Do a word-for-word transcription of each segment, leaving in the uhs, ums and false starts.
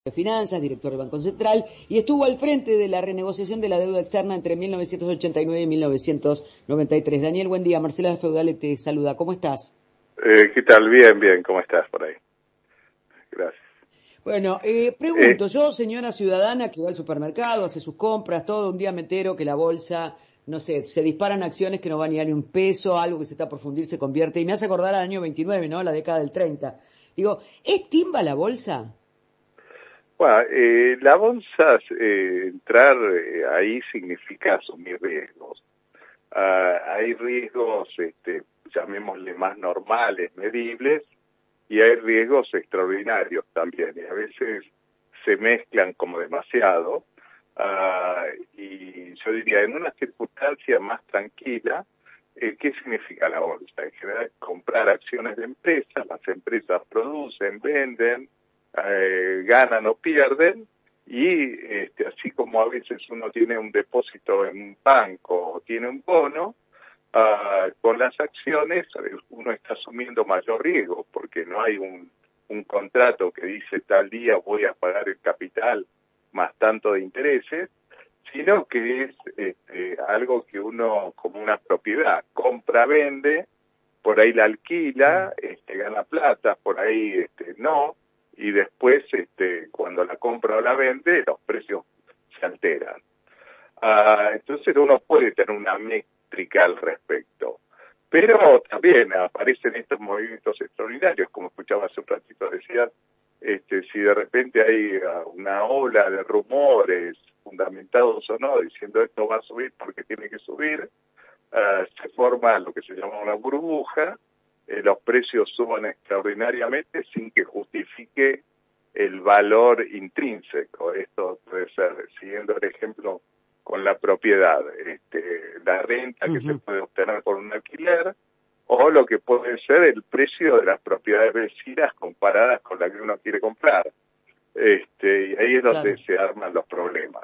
de Finanzas, director del Banco Central, y estuvo al frente de la renegociación de la deuda externa entre mil novecientos ochenta y nueve y mil novecientos noventa y tres. Daniel, buen día. Marcela Feudale te saluda. ¿Cómo estás? Eh, ¿Qué tal? Bien, bien. ¿Cómo estás por ahí? Gracias. Bueno, eh, pregunto, eh, yo, señora ciudadana que va al supermercado, hace sus compras, todo un día me entero que la bolsa, no sé, se disparan acciones que no van ni a ni un peso, algo que se está por fundir se convierte, y me hace acordar al año veintinueve, ¿no? La década del treinta. Digo, ¿es timba la bolsa? Bueno, eh, la bolsa, eh, entrar eh, ahí significa asumir riesgos. Uh, hay riesgos, este, llamémosle más normales, medibles, y hay riesgos extraordinarios también, y a veces se mezclan como demasiado. Uh, y yo diría, en una circunstancia más tranquila, eh, ¿qué significa la bolsa? En general, comprar acciones de empresas, las empresas producen, venden, eh, ganan o pierden, y este, así como a veces uno tiene un depósito en un banco o tiene un bono, uh, con las acciones uno está asumiendo mayor riesgo, porque no hay un, un contrato que dice tal día voy a pagar el capital más tanto de intereses, sino que es este, algo que uno, como una propiedad, compra, vende, por ahí la alquila, este, gana plata, por ahí este, no, y después este, cuando la compra o la vende, los precios se alteran. Uh, entonces uno puede tener una métrica al respecto. Pero también aparecen estos movimientos extraordinarios, como escuchaba hace un ratito, decían, este, si de repente hay una ola de rumores, fundamentados o no, diciendo esto va a subir porque tiene que subir, uh, se forma lo que se llama una burbuja, eh, los precios suben extraordinariamente sin que justifique el valor intrínseco. Esto puede ser, siguiendo el ejemplo con la propiedad, este, la renta que uh-huh. se puede obtener por un alquiler, o lo que puede ser el precio de las propiedades vecinas comparadas con la que uno quiere comprar. Este, y ahí es donde claro. se arman los problemas.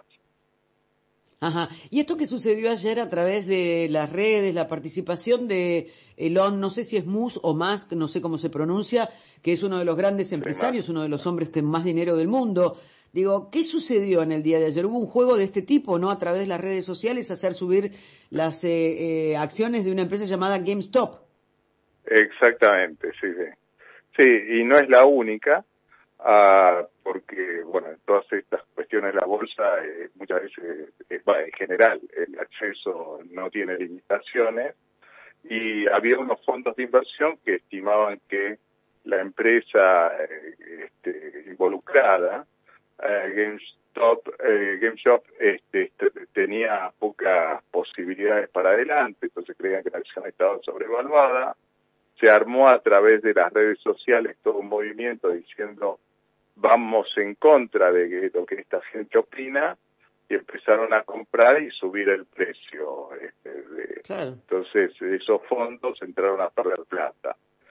Ajá. Y esto que sucedió ayer a través de las redes, la participación de Elon, no sé si es Musk o Musk, no sé cómo se pronuncia, que es uno de los grandes empresarios, sí, uno de los hombres con más dinero del mundo. Digo, ¿qué sucedió en el día de ayer? Hubo un juego de este tipo, ¿no? A través de las redes sociales, hacer subir las eh, eh, acciones de una empresa llamada GameStop. Exactamente, sí, sí. Sí, y no es la única. Uh, porque, bueno, en todas estas cuestiones de la bolsa, eh, muchas veces, eh, bueno, en general, el acceso no tiene limitaciones, y había unos fondos de inversión que estimaban que la empresa eh, este, involucrada, eh, GameStop, eh, GameStop este, tenía pocas posibilidades para adelante, entonces creían que la acción estaba sobrevaluada. Se armó a través de las redes sociales todo un movimiento diciendo vamos en contra de lo que esta gente opina, y empezaron a comprar y subir el precio. Este, de, claro. Entonces esos fondos entraron a perder plata.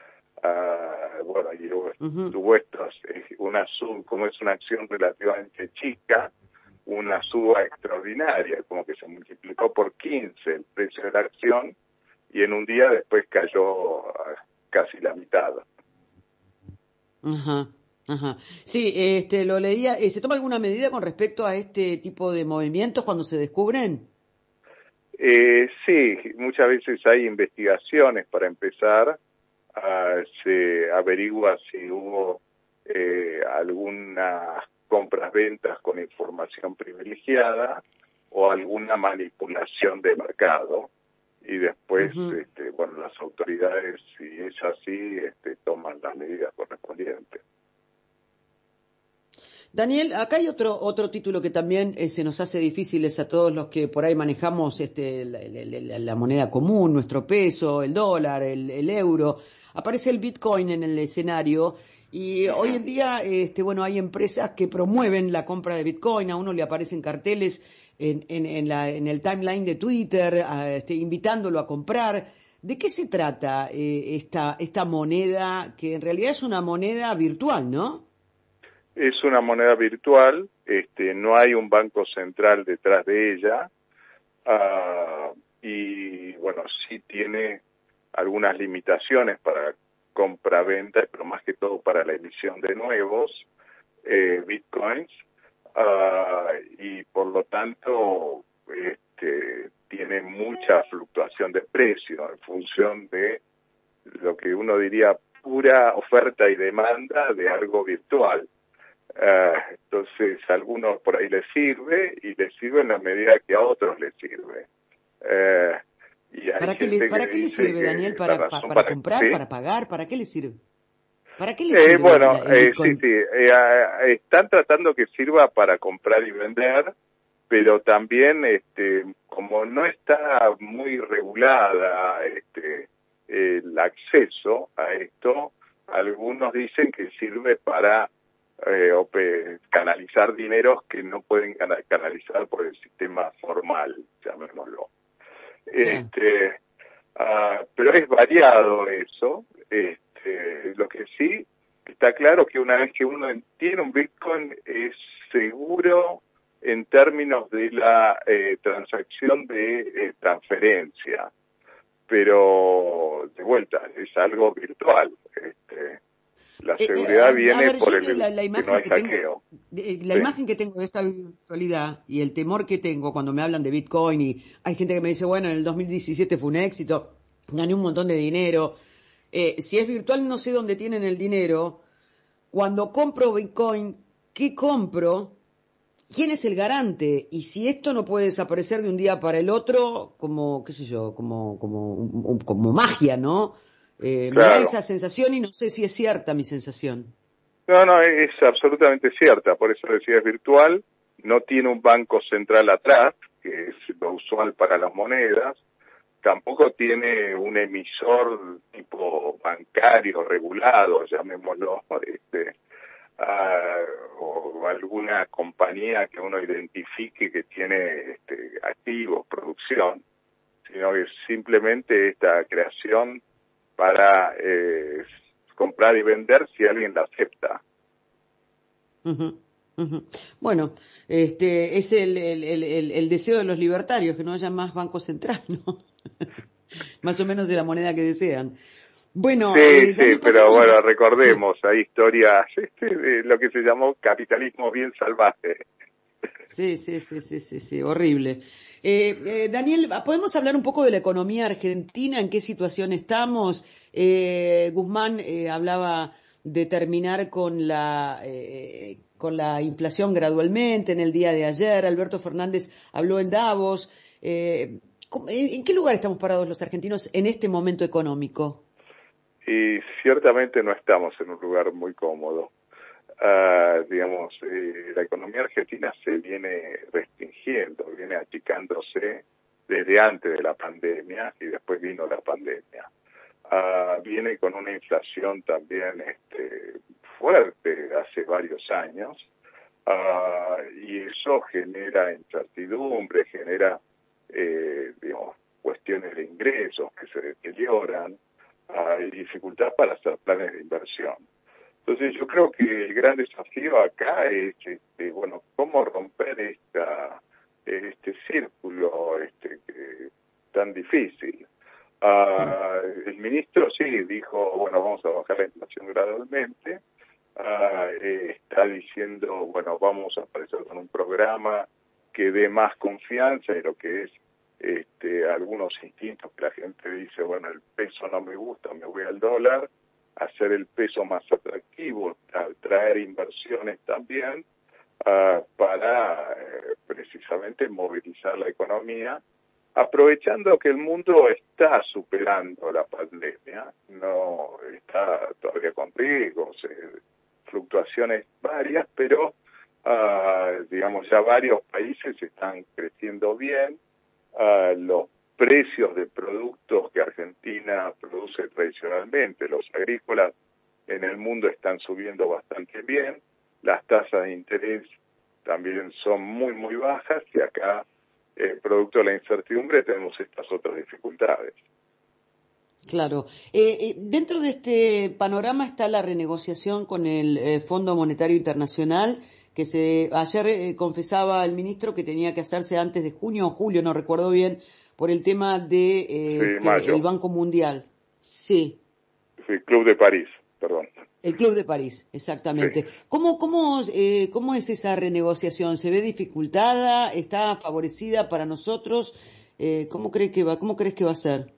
Uh, bueno, y uh-huh. tuvo estos, una sub, como es una acción relativamente chica, una suba extraordinaria, como que se multiplicó por quince el precio de la acción, y en un día después cayó uh, casi la mitad. Ajá. Ajá. Sí, este, lo leía. ¿Se toma alguna medida con respecto a este tipo de movimientos cuando se descubren? Eh, sí, muchas veces hay investigaciones para empezar. Uh, se averigua si hubo eh, algunas compras-ventas con información privilegiada o alguna manipulación de mercado. Y después, uh-huh. este, bueno, las autoridades, si es así, este, toman las medidas correspondientes. Daniel, acá hay otro otro título que también eh, se nos hace difíciles a todos los que por ahí manejamos este la, la, la moneda común, nuestro peso, el dólar, el, el euro. Aparece el Bitcoin en el escenario y hoy en día, este, bueno, hay empresas que promueven la compra de Bitcoin. A uno le aparecen carteles en, en, en, la, en el timeline de Twitter, a, este, invitándolo a comprar. ¿De qué se trata eh, esta esta moneda que en realidad es una moneda virtual, no? Es una moneda virtual, este, no hay un banco central detrás de ella, uh, y bueno, sí tiene algunas limitaciones para compra-venta, pero más que todo para la emisión de nuevos. eh, bitcoins, uh, y por lo tanto este, tiene mucha fluctuación de precio en función de lo que uno diría pura oferta y demanda de algo virtual. Uh, entonces a algunos por ahí les sirve y les sirve en la medida que a otros les sirve. Uh, y hay ¿Para qué le, gente para que qué le dice sirve, que Daniel? la ¿Para, razón para, para para, comprar, ¿sí? para pagar? ¿Para qué le sirve? ¿Para qué le Eh, sirve bueno, la, el eh, Bitcoin? sí, sí, eh, eh, están tratando que sirva para comprar y vender, pero también, este, como no está muy regulada, este, el acceso a esto, algunos dicen que sirve para eh, ope, canalizar dineros que no pueden canalizar por el sistema formal, llamémoslo. Sí. Este, uh, pero es variado eso. Este, lo que sí está claro que una vez que uno tiene un Bitcoin es seguro en términos de la eh, transacción de eh, transferencia, pero de vuelta es algo virtual. Este, la Eh, eh, seguridad a, viene a ver, por yo el la, la que no imagen hay que tengo, hackeo. de, la Sí. imagen que tengo de esta virtualidad y el temor que tengo cuando me hablan de Bitcoin, y hay gente que me dice, bueno, en el dos mil diecisiete fue un éxito, gané un montón de dinero. Eh, si es virtual no sé dónde tienen el dinero. Cuando compro Bitcoin, ¿qué compro? ¿Quién es el garante? Y si esto no puede desaparecer de un día para el otro, como, qué sé yo, como, como, un- un- como magia, ¿no? Eh, me da Claro. esa sensación y no sé si es cierta mi sensación. No, no, es absolutamente cierta, por eso decía es virtual, no tiene un banco central atrás, que es lo usual para las monedas, tampoco tiene un emisor tipo bancario regulado, llamémoslo, este, uh, o alguna compañía que uno identifique que tiene este, activos, producción, sino que simplemente esta creación para eh, comprar y vender si alguien la acepta. Uh-huh, uh-huh. Bueno, este es el, el, el, el deseo de los libertarios, que no haya más banco central, ¿no? Más o menos de la moneda que desean. Bueno, Sí, eh, sí, Daniel, pero pasemos... bueno, Sí. recordemos, hay historias este, de lo que se llamó capitalismo bien salvaje. Sí, sí, sí, sí, sí, sí, horrible. Eh, eh, Daniel, ¿podemos hablar un poco de la economía argentina? ¿En qué situación estamos? Eh, Guzmán eh, hablaba de terminar con la eh, con la inflación gradualmente en el día de ayer. Alberto Fernández habló en Davos. Eh, ¿en, en qué lugar estamos parados los argentinos en este momento económico? Y ciertamente no estamos en un lugar muy cómodo. Uh, digamos, eh, la economía argentina se viene restringiendo, viene achicándose desde antes de la pandemia y después vino la pandemia. Uh, viene con una inflación también este, fuerte hace varios años uh, y eso genera incertidumbre, genera eh, digamos, cuestiones de ingresos que se deterioran uh, y dificultad para hacer planes de inversión. Entonces yo creo que el gran desafío acá es, este, bueno, cómo romper esta, este círculo este, que, tan difícil. Uh, el ministro sí dijo, bueno, vamos a bajar la inflación gradualmente. Uh, eh, está diciendo, bueno, vamos a aparecer con un programa que dé más confianza en lo que es este, algunos instintos que la gente dice, bueno, el peso no me gusta, me voy al dólar. Hacer el peso más atractivo, traer inversiones también uh, para eh, precisamente movilizar la economía, aprovechando que el mundo está superando la pandemia, no está todavía con riesgos, eh, fluctuaciones varias, pero uh, digamos ya varios países están creciendo bien, uh, los precios de productos que Argentina produce tradicionalmente, los agrícolas en el mundo están subiendo bastante bien, las tasas de interés también son muy, muy bajas y acá, eh, producto de la incertidumbre, tenemos estas otras dificultades. Claro. Eh, eh, dentro de este panorama está la renegociación con el eh, Fondo Monetario Internacional, que se ayer eh, confesaba el ministro que tenía que hacerse antes de junio o julio, no recuerdo bien, por el tema de eh, Sí, este, mayo. el Banco Mundial. Sí. Sí, Club de París, perdón. El Club de París, exactamente. Sí. ¿Cómo, cómo, eh, ¿Cómo es esa renegociación? ¿Se ve dificultada? ¿Está favorecida para nosotros? Eh, ¿Cómo cree que va? ¿Cómo crees que va a ser?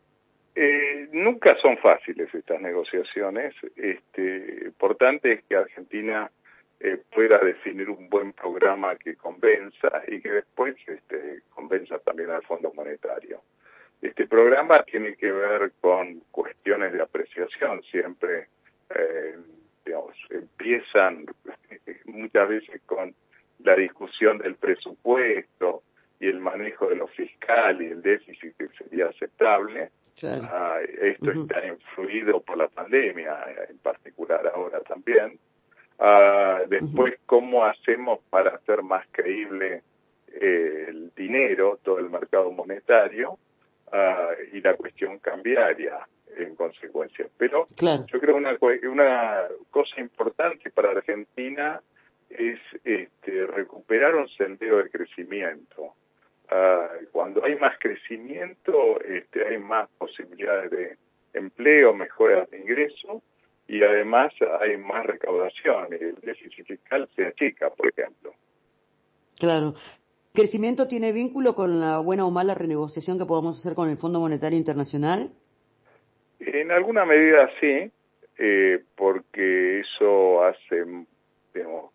Eh, nunca son fáciles estas negociaciones. Este, importante es que Argentina eh, pueda definir un buen programa que convenza y que después este, convenza también al Fondo Monetario. Este programa tiene que ver con cuestiones de apreciación, siempre, eh, digamos, empiezan muchas veces con la discusión del presupuesto y el manejo de lo fiscal y el déficit que sería aceptable. Claro. Ah, esto Uh-huh. está influido por la pandemia, en particular ahora también. Ah, después, uh-huh. ¿Cómo hacemos para hacer más creíble eh, el dinero, todo el mercado monetario? Uh, y la cuestión cambiaria en consecuencia. Pero claro. yo creo una una cosa importante para Argentina es este, recuperar un sendero de crecimiento. Uh, cuando hay más crecimiento, este, hay más posibilidades de empleo, mejoras de ingreso y además hay más recaudación. El déficit fiscal se achica, por ejemplo. Claro. ¿Crecimiento tiene vínculo con la buena o mala renegociación que podamos hacer con el Fondo Monetario Internacional? En alguna medida sí, eh, porque eso hace, digamos,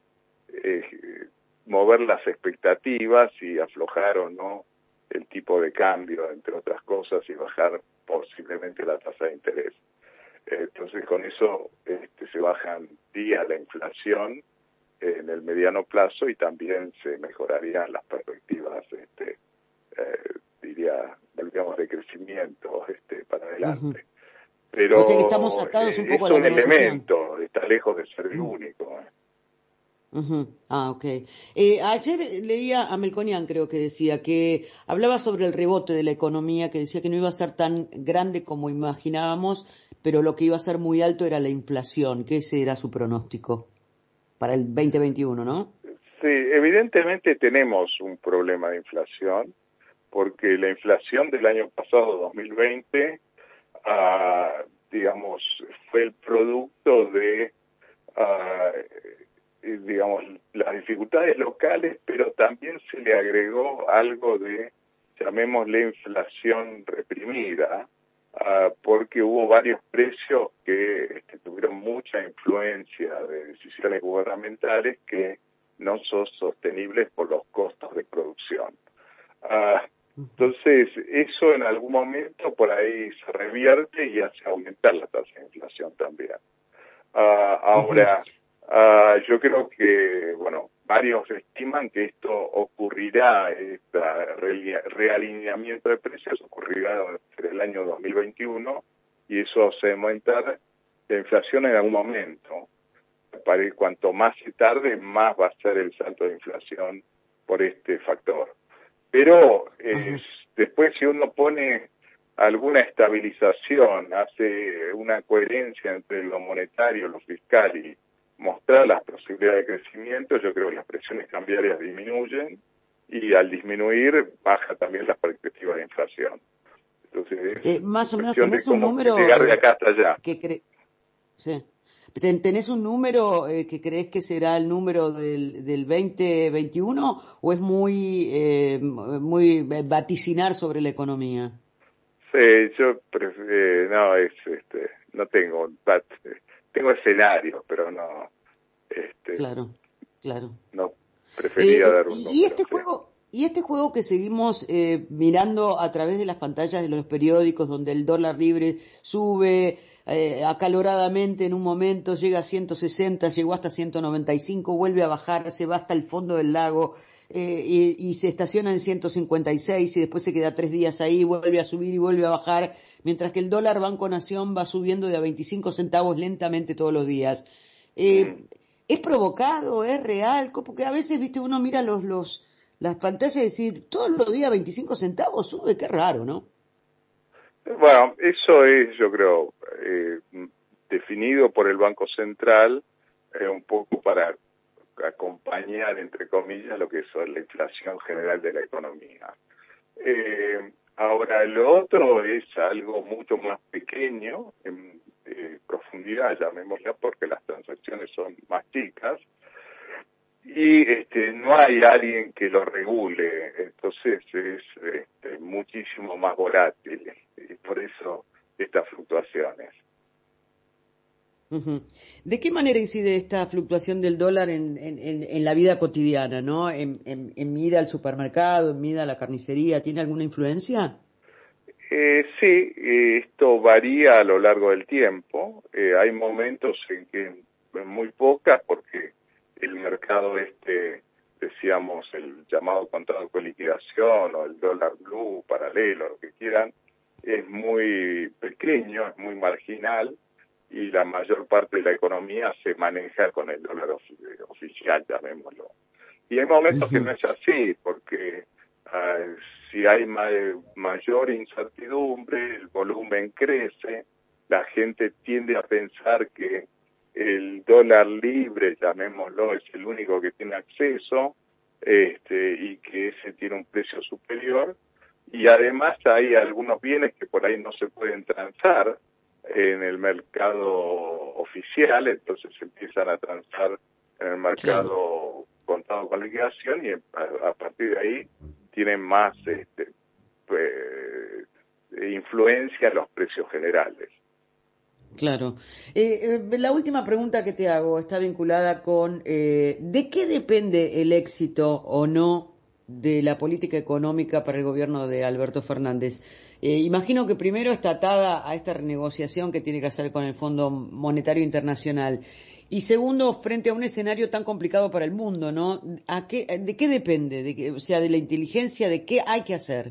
eh, mover las expectativas y aflojar o no el tipo de cambio, entre otras cosas, y bajar posiblemente la tasa de interés. Eh, entonces, con eso este, se bajan día la inflación en el mediano plazo y también se mejorarían las perspectivas, este, eh, diría, digamos, de crecimiento este, para adelante. Uh-huh. Pero o sea que estamos atados un poco eh, a la es un negociación. elemento, está lejos de ser el Uh-huh. único. ¿eh? Uh-huh. Ah, ok. Eh, ayer leía a Melconian, creo que decía, que hablaba sobre el rebote de la economía, que decía que no iba a ser tan grande como imaginábamos, pero lo que iba a ser muy alto era la inflación, que ese era su pronóstico para el veinte veintiuno, ¿no? Sí, evidentemente tenemos un problema de inflación, porque la inflación del año pasado, dos mil veinte, uh, digamos, fue el producto de, uh, digamos, las dificultades locales, pero también se le agregó algo de, llamémosle, inflación reprimida, uh, porque hubo varios precios que este, tuvieron mucha influencia de decisiones gubernamentales que no son sostenibles por los costos de producción. Uh, entonces, eso en algún momento por ahí se revierte y hace aumentar la tasa de inflación también. Uh, ahora, uh, yo creo que, bueno, varios estiman que esto ocurrirá, este realineamiento de precios ocurrirá en el año dos mil veintiuno y eso hace aumentar la inflación en algún momento. Para cuanto más se tarde, más va a ser el salto de inflación por este factor. Pero eh, después si uno pone alguna estabilización, hace una coherencia entre lo monetario, lo fiscal y mostrar las posibilidades de crecimiento, yo creo que las presiones cambiarias disminuyen y al disminuir baja también la perspectiva de inflación. Entonces, eh, más o menos tenés un número llegar de acá hasta allá. Que cre... sí. ¿Tenés un número eh, que crees que será el número del, del veinte veintiuno o es muy eh, muy vaticinar sobre la economía? Sí, yo prefiero, no, es, este, no tengo, tengo escenarios, pero no, este, claro, claro. No, prefería eh, dar un y número. este sí. juego, y este juego que seguimos eh, mirando a través de las pantallas de los periódicos, donde el dólar libre sube eh, acaloradamente en un momento, llega a ciento sesenta, llegó hasta ciento noventa y cinco, vuelve a bajar, se va hasta el fondo del lago eh, y, y se estaciona en ciento cincuenta y seis y después se queda tres días ahí, vuelve a subir y vuelve a bajar, mientras que el dólar Banco Nación va subiendo de a veinticinco centavos lentamente todos los días. Eh, mm. ¿Es provocado? ¿Es real? Porque a veces, viste, uno mira los los las pantallas y decir, todos los días veinticinco centavos sube, qué raro, ¿no? Bueno, eso es, yo creo, eh, definido por el Banco Central eh, un poco para acompañar, entre comillas, lo que es la inflación general de la economía. Eh, ahora, lo otro es algo mucho más pequeño, en, eh, profundamente profundidad, llamémosla, porque las transacciones son más chicas, y este, no hay alguien que lo regule, entonces es este, muchísimo más volátil, y por eso estas fluctuaciones. Uh-huh. ¿De qué manera incide esta fluctuación del dólar en, en, en la vida cotidiana, ¿no? En, en, en mi ida al supermercado, en mi ida a la carnicería, ¿tiene alguna influencia? Eh, sí, esto varía a lo largo del tiempo. Eh, hay momentos en que muy pocas, porque el mercado este, decíamos, el llamado contado con liquidación o el dólar blue, paralelo, lo que quieran, es muy pequeño, es muy marginal, y la mayor parte de la economía se maneja con el dólar of- oficial, llamémoslo. Y hay momentos que no es así, porque uh, si hay ma mayor incertidumbre, el volumen crece, la gente tiende a pensar que el dólar libre, llamémoslo, es el único que tiene acceso, este, y que ese tiene un precio superior, y además hay algunos bienes que por ahí no se pueden transar en el mercado oficial, entonces empiezan a transar en el mercado Claro. contado con liquidación, y a, a partir de ahí tienen más este, pues, influencia en los precios generales. Claro. Eh, eh, la última pregunta que te hago está vinculada con eh, ¿de qué depende el éxito o no de la política económica para el gobierno de Alberto Fernández? Eh, imagino que primero está atada a esta renegociación que tiene que hacer con el Fondo Monetario Internacional. Y segundo, frente a un escenario tan complicado para el mundo, ¿no? ¿A qué, ¿De qué depende? De que, o sea, de la inteligencia, ¿de qué hay que hacer?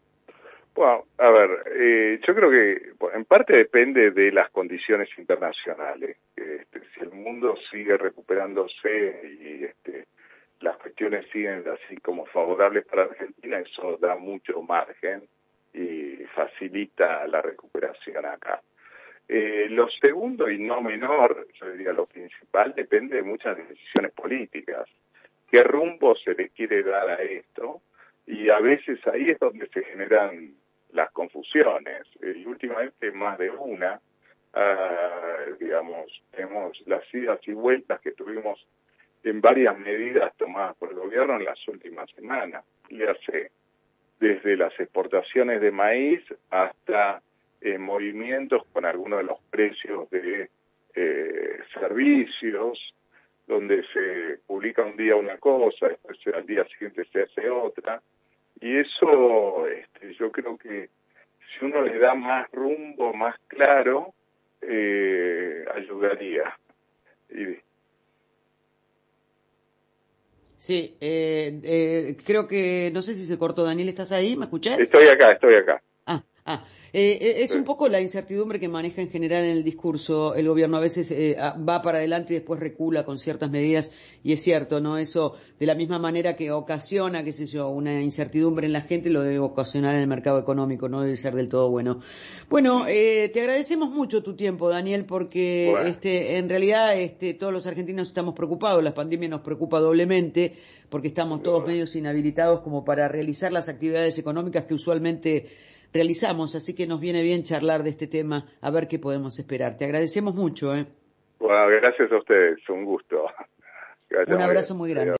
Bueno, a ver, eh, yo creo que en parte depende de las condiciones internacionales. Este, si el mundo sigue recuperándose y este, las cuestiones siguen así como favorables para Argentina, eso da mucho margen y facilita la recuperación acá. Eh, lo segundo y no menor, yo diría lo principal, depende de muchas decisiones políticas. ¿Qué rumbo se le quiere dar a esto? Y a veces ahí es donde se generan las confusiones. Y últimamente más de una, uh, digamos, tenemos las idas y vueltas que tuvimos en varias medidas tomadas por el gobierno en las últimas semanas. Y hace desde las exportaciones de maíz hasta eh, movimientos con algunos de los precios de eh, servicios, donde se publica un día una cosa, después al día siguiente se hace otra, y eso este, yo creo que si uno le da más rumbo, más claro, eh, ayudaría. Y, Sí, eh, eh, creo que, no sé si se cortó, Daniel, ¿estás ahí? ¿Me escuchás? estoy acá, estoy acá. Ah, ah. Eh, eh, es Sí. un poco la incertidumbre que maneja en general en el discurso el gobierno. A veces eh, va para adelante y después recula con ciertas medidas, y es cierto, ¿no? Eso, de la misma manera que ocasiona, qué sé yo, una incertidumbre en la gente, lo debe ocasionar en el mercado económico, no debe ser del todo bueno. Bueno, eh, te agradecemos mucho tu tiempo, Daniel, porque Bueno, este, en realidad este, todos los argentinos estamos preocupados, la pandemia nos preocupa doblemente, porque estamos todos medios inhabilitados como para realizar las actividades económicas que usualmente realizamos, así que nos viene bien charlar de este tema, a ver qué podemos esperar. Te agradecemos mucho, ¿eh? bueno, gracias a ustedes, un gusto. Que vaya Un muy bien. abrazo muy grande. Adiós.